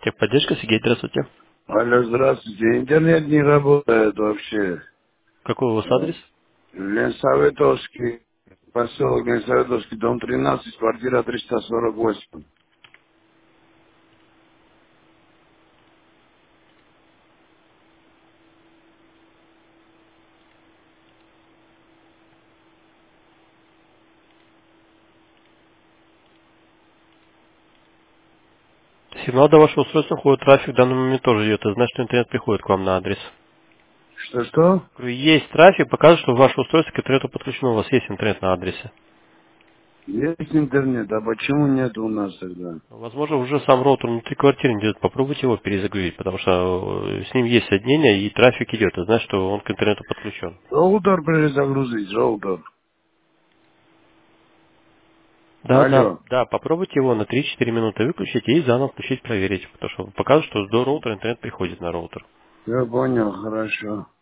Техподдержка, Сергей, здравствуйте. Алло, здравствуйте. Интернет не работает вообще. Какой у вас адрес? Ленсоветовский, поселок Ленсоветовский, дом 13, квартира 348. Сигнал до вашего устройства ходит, трафик в данный момент тоже идет. Это значит, что интернет приходит к вам на адрес. Что-что? Говорю, есть трафик, показывает, что ваше устройство к интернету подключено, у вас есть интернет на адресе. Есть интернет, а почему нет у нас тогда? Возможно, уже сам роутер внутри квартиры не идет. Попробуйте его перезагрузить, потому что с ним есть соединение и трафик идет. Это значит, что он к интернету подключен. Роутер перезагрузить, роутер. Да, да, Алло, да, попробуйте его на 3-4 минуты выключить и заново включить, проверить. Потому что показывает, что до роутера интернет приходит на роутер. я понял, хорошо.